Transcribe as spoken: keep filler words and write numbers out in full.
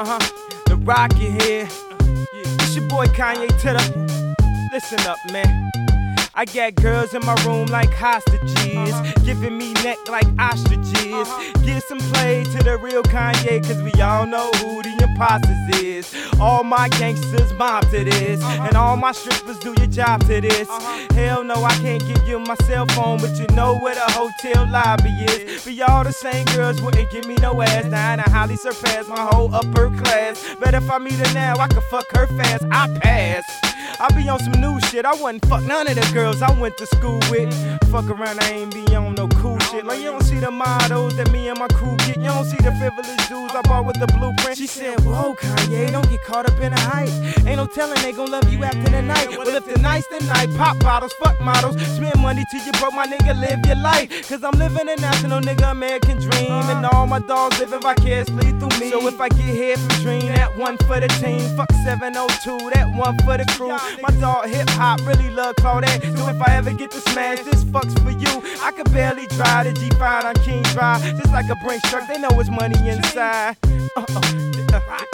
Uh-huh, the Rocket here. It's your boy Kanye Titter. Listen up, man. I got girls in my room like hostages, giving me neck like ostriches. Give some play to the real Kanye, cause we all know who the imposters is. All my gangsters mob to this, and all my strippers do your job to this. Hell no, I can't give you my cell phone, but you know where the hotel lobby is. But y'all the same girls wouldn't give me no ass. Now I done highly surpassed my whole upper class. But if I meet her now, I can fuck her fast. I pass. I be on some new shit. I wouldn't fuck none of the girls I went to school with. Fuck around, I ain't be on no cool shit. Like you don't see the models that me and my crew get. You don't see the frivolous dudes I bought with the blueprint. She said, whoa, Kanye, don't get caught up in the hype. Ain't no telling they gon' love you after the night. Well, if the night's the night, pop bottles, fuck models. Spend money till you broke, my nigga, live your life. Cause I'm living a national nigga American dream. And all my dogs living vicariously through me. So if I get here from Dream, that one for the team. Fuck seven oh two, that one for the crew. My dog hip hop really love Claudette. So if I ever get to smash, this fucks for you. I could barely drive the G five on King Drive. Just like a Brinks truck, they know it's money inside. Uh-uh.